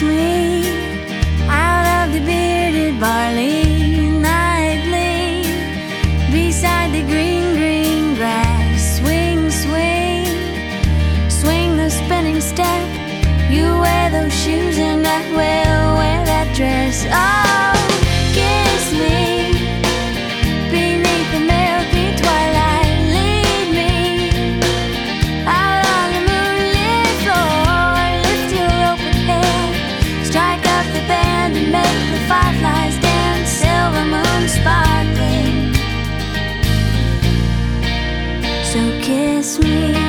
me out of the bearded barley nightly, beside the green, green grass. Swing, swing, swing the spinning step. You wear those shoes and I will wear that dress. Oh, kiss me beneath the milky twilight. Lead me out on the moonlit floor. Lift your open head, strike up the band and make the fireflies dance. Silver moon sparkling. So kiss me.